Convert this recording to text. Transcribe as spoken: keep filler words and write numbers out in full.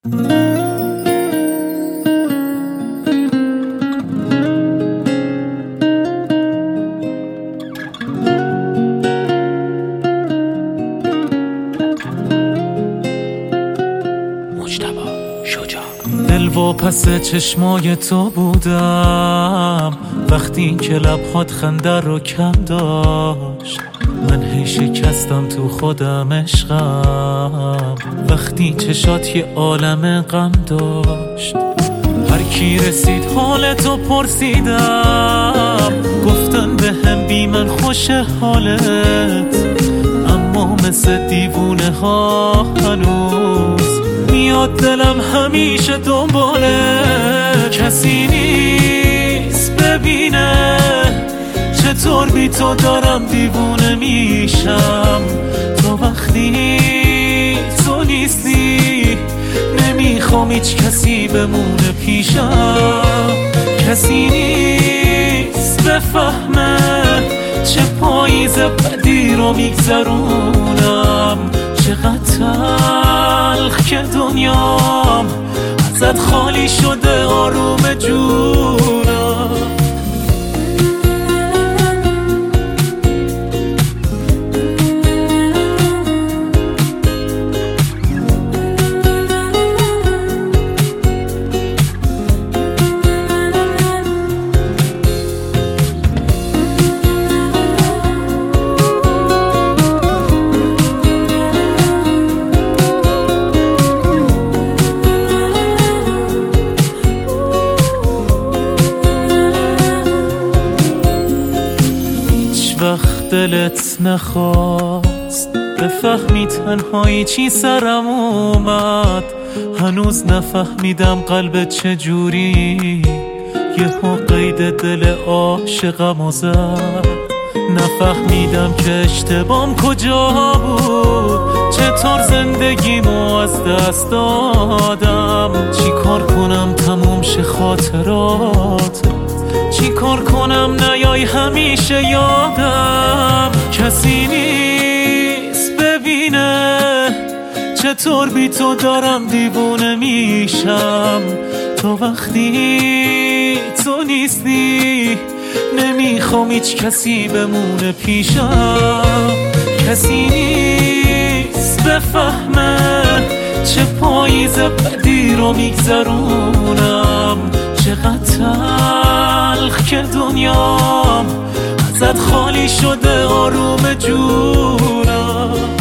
دل واپس چشمای تو بودم وقتی که لبهات خنده رو کم داشت. من هی شکستم تو خودم عشقم وقتی چشات یه عالم غم داشت. هر کی رسید حالتو پرسیدم گفتن به هم بی من خوش حالت، اما مثل دیوونه ها هنوز میاد دلم همیشه دنباله. کسی نیست ببینه چطور بی تو دارم دیوونه میشم. تو وقتی تو نیستی نمیخوام هیچ کسی بمونه پیشم. کسی نیست بفهمه چه پاییز بدی رو میگذرونم. چقدر تلخ که دنیام ازت خالی شده آروم جونم. وقت دلت نخواست بفهمی تنهایی چی سرم اومد. هنوز نفهمیدم قلبت چجوری یهو قید دل عاشقمو زد. نفهمیدم که اشتباهم کجا بود، چطور زندگیمو از دست دادم. چی کار کنم تموم شه خاطرات، چی کار کنم نیای همیشه یادم. کسی نیست ببینه چطور بی تو دارم دیوونه میشم. تو وقتی تو نیستی نمیخوام هیچ کسی بمونه پیشم. کسی نیست بفهمه چه پاییز بدی رو میگذرونم. چقدر تلخ که دنیام ازت خالی شده آروم جونم.